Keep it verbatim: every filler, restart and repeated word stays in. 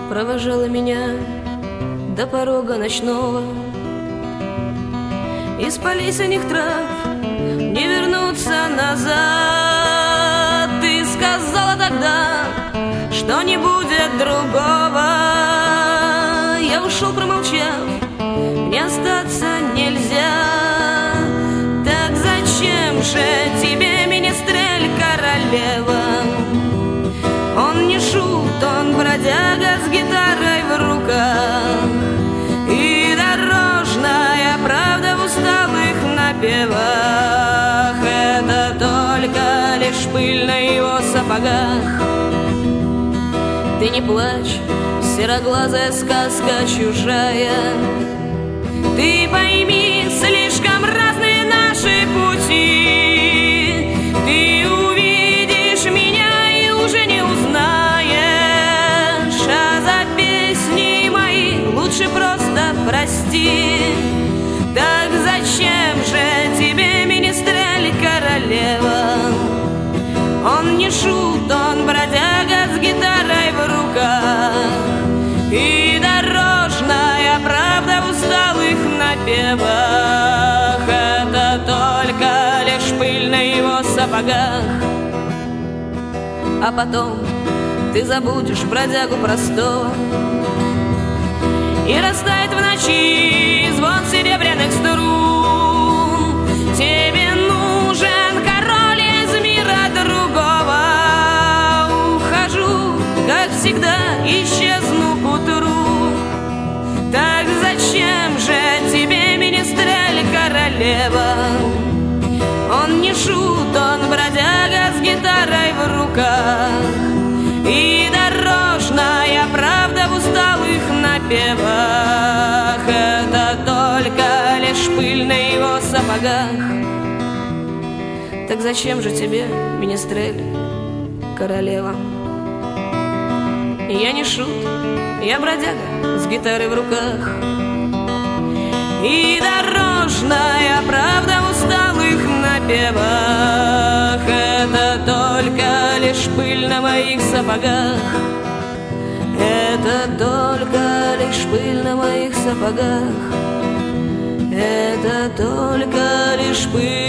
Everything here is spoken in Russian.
провожала меня до порога ночного. Из полисяных трав не вернуться назад. Ты сказала тогда, что не будет другого. Я ушел, промолчав, мне остаться нельзя. Так зачем же тебе, министрель, королева? Он не шут, он бродяга с гитарой в руках, и дорожная правда в усталых напевах. Это только лишь пыль на его сапогах. Ты не плачь, сероглазая сказка чужая. Ты пойми, слишком разные наши пути. Ты увидишь меня и уже не узнаешь, а за песни мои лучше просто прости. Так зачем же тебе, министрель, королева? Он не шут, он бродяга с гитарой в руках, и дорожная правда в усталых напевах. Это только лишь пыль на его сапогах. А потом ты забудешь бродягу простого, и растает в ночи звон серебряных струн. Тебе нужен король из мира другого. Ухожу, как всегда, исчезну к утру. Так зачем же тебе, министрель, королева? Он не шут, он бродяга с гитарой в руках, и дорожная правда в усталых напевах. Это только лишь пыль на его сапогах. Так зачем же тебе, министрель, королева? Я не шут, я бродяга с гитарой в руках, и дорожная правда в усталых напевах. Это только лишь пыль на моих сапогах. Это только лишь пыль на моих сапогах. Это только лишь пыль